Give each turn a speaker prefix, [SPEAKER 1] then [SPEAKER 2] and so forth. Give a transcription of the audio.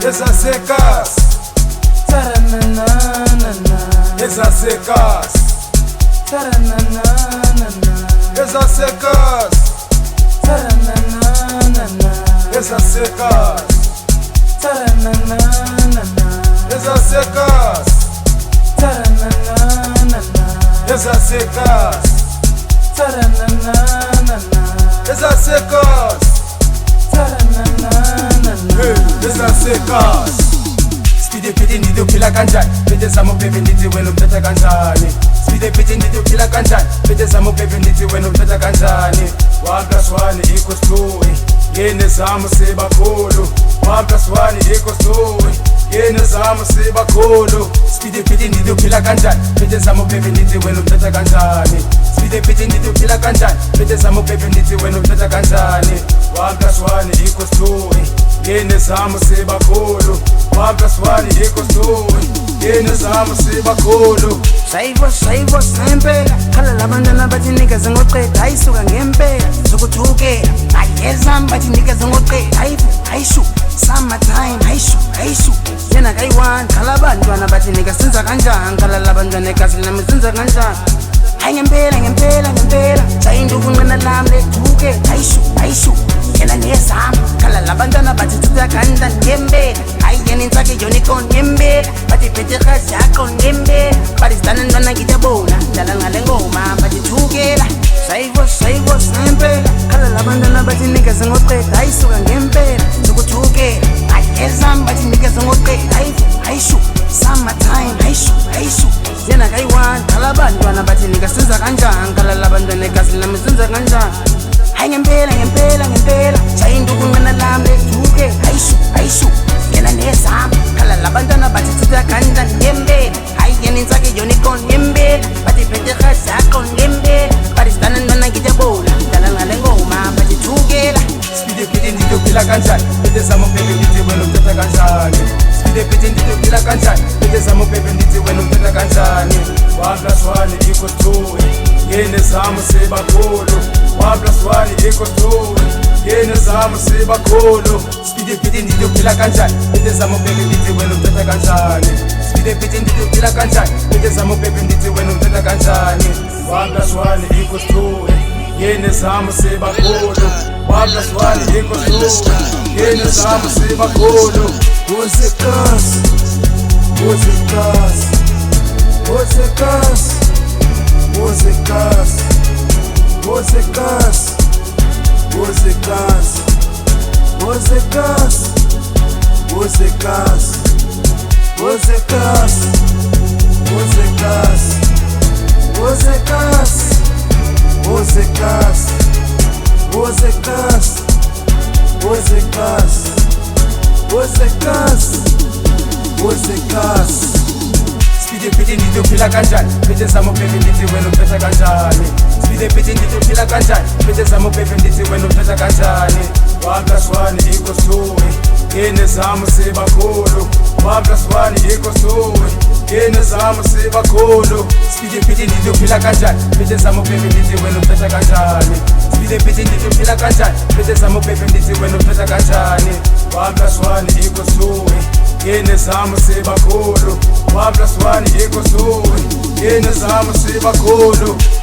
[SPEAKER 1] ezasekas
[SPEAKER 2] tarananana
[SPEAKER 1] ezasekas
[SPEAKER 2] tarananana
[SPEAKER 1] ezasekas
[SPEAKER 2] tarananana
[SPEAKER 1] ezasekas
[SPEAKER 2] tarananana
[SPEAKER 1] ezasekas
[SPEAKER 2] tarananana
[SPEAKER 1] ezasekas
[SPEAKER 2] tarananana
[SPEAKER 1] ezasekas
[SPEAKER 2] tarananana
[SPEAKER 1] ezasekas Speedy piti ndizophila kanjani pete zamo bebe ndithi wena umthatha kanjani Speedy piti ndizophila kanjani pete zamo bebe ndithi wena umthatha kanjani 1 plus 1 equals 2 yene zamo sebakhulu 1 plus 1 equals 2 yene zamo sebakhulu Speedy piti ndizophila kanjani pete zamo bebe ndithi wena umthatha kanjani Speedy piti ndizophila kanjani pete zamo bebe ndithi wena umthatha kanjani 1 plus 1 equals 2 yene zamo sebakhulu 1 plus 1 equals 2 yene zamo sebakhulu
[SPEAKER 2] Sayivo sempela khala labantwana bathi nikeze ngoqeda ayisuka ngempela zokuthukela ayezami bathi nikeze ngoqeda ayishu summertime ayishu yena kayi-1 khala abantwana bathi nika senza kanjani khala labantwana egazi lami senza kanjani hayi ngempela sayinduku nqina lami lethuke ayishu yena nezami khala labantwana bathi thutha kanjani ngempela hayi yena insake unicorn ngempela bathi phethe irhazi yakho ngempela bathi sidana ntwana ngiyabona dlala ngale ngoma bathi thukela sayivo sempela khala labantwana bathi nikeze ngoqeda ayisuka ngempela zokuthukela ayezami bathi nikeze ngoqeda ayishu summertime ayishu yena kayi-1 khala abantwana bathi nika senza kanjani khala labantwana egazi lami senza kanjani hayi ngempela sayinduku nqina lami lethuke ayishu yena nezami khala labantwana bathi thutha kanjani ngempela hayi yena insake unicorn ngempela bathi phethe irhazi yakho ngempela bathi sidana ntwana ngiyabona dlala ngale ngoma bathi thukela
[SPEAKER 1] Speedy piti ndizophila kanjani pete zamo bebe ndithi wena umthatha kanjani Speedy piti ndizophila kanjani pete zamo bebe ndithi wena umthatha kanjani 1 plus 1 equals 2 yene zamo sebakhulu 1 plus 1 equals 2 yene zamo sebakhulu Speedy piti ndizophila kanjani pete zamo bebe ndithi wena umthatha kanjani Speedy piti ndizophila kanjani pete zamo bebe ndithi wena umthatha kanjani 1 plus 1 equals 2 yene zamo sebakhulu 1 plus 1 equals 2 yene zamo sebakhulu Wozekas Speedy piti ndizophila kanjani pete zamo bebe ndithi wena umthatha kanjani Speedy piti ndizophila kanjani pete zamo bebe ndithi wena umthatha kanjani 1 plus 1 equals 2 yene zamo sebakhulu 1 plus 1 equals 2 yene zamo sebakhulu Speedy piti ndizophila kanjani pete zamo bebe ndithi wena umthatha kanjani Speedy piti ndizophila kanjani pete zamo bebe ndithi wena umthatha kanjani 1 plus 1 equals 2 yene zamo sebakhulu 1 plus 1 equals 2 yene zamo sebakhulu